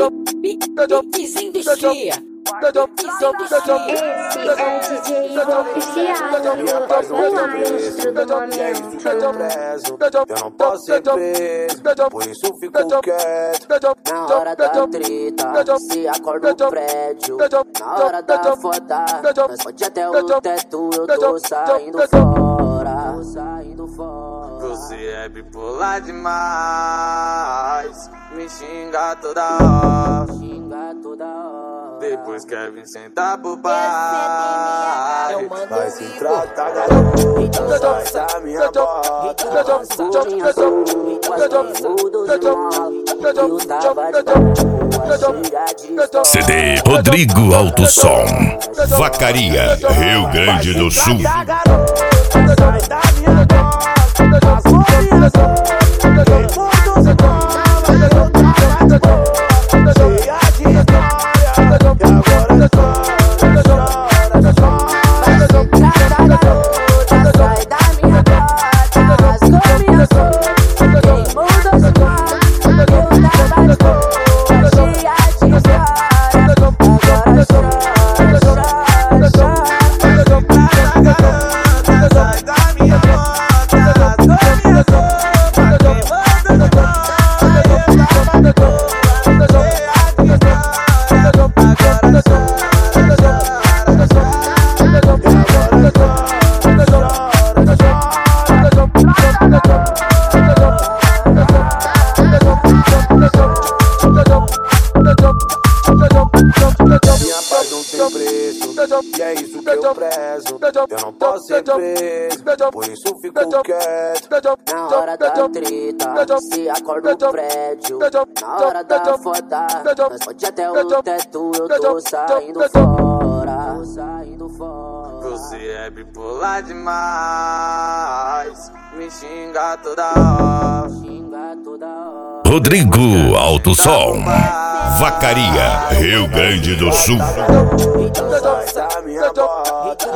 Piquezinho do chia. Esse é o DJ oficial do maestro do momento. Eu não posso ser preso, por isso fico quieto. Na hora da treta, se acorda no prédio. Na hora da foda, nós pode até o teto. Eu tô saindo fora, Você é bipolar demais, me xinga toda hora. Depois quer vir sentar pro pai. Vai se tratar, garoto, então sai da minha bota. CD Rodrigo Alto Som, Vacaria, Rio Grande do Sul. Sai da minha bota, as combinações. Minha paz não tem preço, e é isso que eu prezo. Eu não posso ser preso, por isso fico quieto. Na hora da treta, se acorda no prédio. Na hora da foda, nós pode até o teto. Eu tô saindo fora, Você é bipolar demais, me xinga toda hora. Rodrigo Alto Som, Vacaria, Rio Grande do Sul. Sai da minha bota,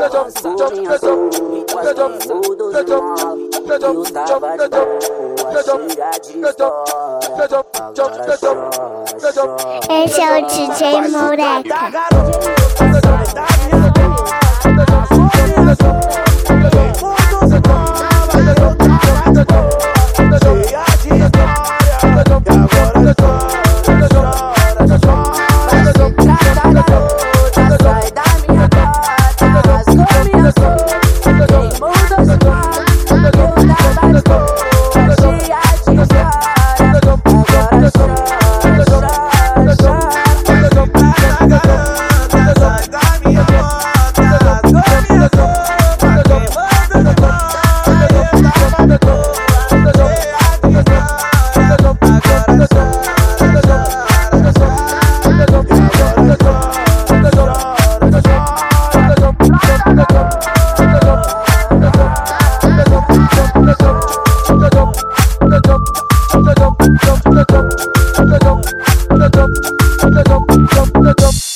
Esse é o DJ Moreca. Jump.